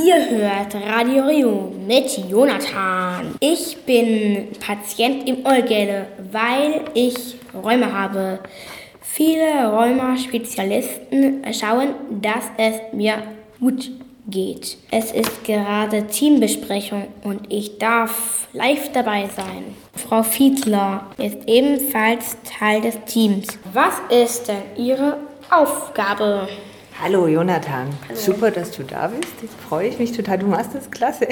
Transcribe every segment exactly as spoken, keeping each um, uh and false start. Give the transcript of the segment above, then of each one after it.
Ihr hört Radio Rio mit Jonathan. Ich bin Patient im Ollgäle, weil ich Rheuma habe. Viele Rheuma-Spezialisten schauen, dass es mir gut geht. Es ist gerade Teambesprechung und ich darf live dabei sein. Frau Fiedler ist ebenfalls Teil des Teams. Was ist denn Ihre Aufgabe? Hallo Jonathan, Hallo. Super, dass du da bist. Jetzt freue ich mich total, du machst das klasse.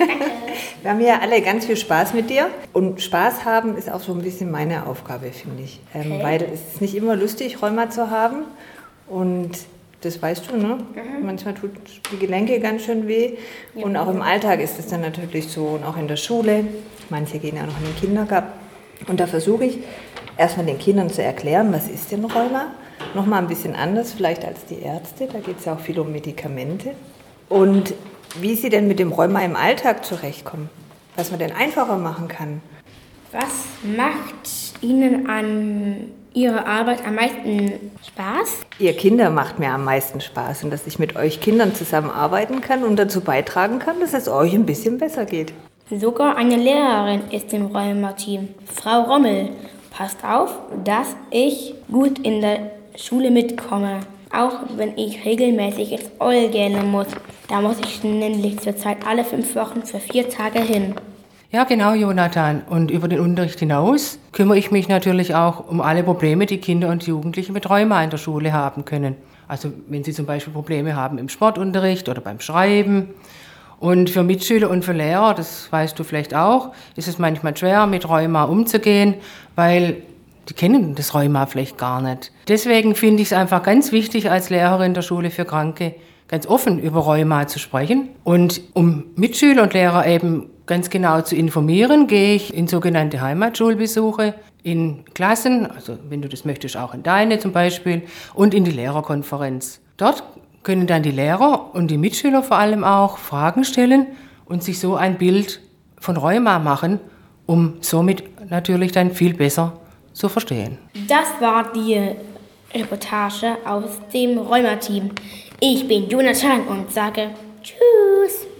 Wir haben ja alle ganz viel Spaß mit dir und Spaß haben ist auch so ein bisschen meine Aufgabe, finde ich. Ähm, okay. Weil es ist nicht immer lustig, Rheuma zu haben und das weißt du, ne? Mhm. Manchmal tut die Gelenke ganz schön weh ja, und auch im Alltag ist es dann natürlich so und auch in der Schule. Manche gehen ja noch in den Kindergarten und da versuche ich erstmal den Kindern zu erklären, was ist denn Rheuma? Nochmal ein bisschen anders vielleicht als die Ärzte, da geht es ja auch viel um Medikamente. Und wie sie denn mit dem Rheuma im Alltag zurechtkommen, was man denn einfacher machen kann. Was macht Ihnen an Ihrer Arbeit am meisten Spaß? Ihr Kinder macht mir am meisten Spaß und dass ich mit euch Kindern zusammenarbeiten kann und dazu beitragen kann, dass es euch ein bisschen besser geht. Sogar eine Lehrerin ist im Rheuma-Team. Frau Rommel, passt auf, dass ich gut in der Schule mitkomme, auch wenn ich regelmäßig ins Ollgäle muss. Da muss ich nämlich zurzeit alle fünf Wochen für vier Tage hin. Ja, genau, Jonathan. Und über den Unterricht hinaus kümmere ich mich natürlich auch um alle Probleme, die Kinder und Jugendliche mit Rheuma in der Schule haben können. Also wenn sie zum Beispiel Probleme haben im Sportunterricht oder beim Schreiben. Und für Mitschüler und für Lehrer, das weißt du vielleicht auch, ist es manchmal schwer, mit Rheuma umzugehen, weil die kennen das Rheuma vielleicht gar nicht. Deswegen finde ich es einfach ganz wichtig, als Lehrerin der Schule für Kranke ganz offen über Rheuma zu sprechen. Und um Mitschüler und Lehrer eben ganz genau zu informieren, gehe ich in sogenannte Heimatschulbesuche, in Klassen, also wenn du das möchtest, auch in deine zum Beispiel, und in die Lehrerkonferenz. Dort können dann die Lehrer und die Mitschüler vor allem auch Fragen stellen und sich so ein Bild von Rheuma machen, um somit natürlich dann viel besser zu verstehen. Das war die Reportage aus dem Rheuma-Team. Ich bin Jonathan und sage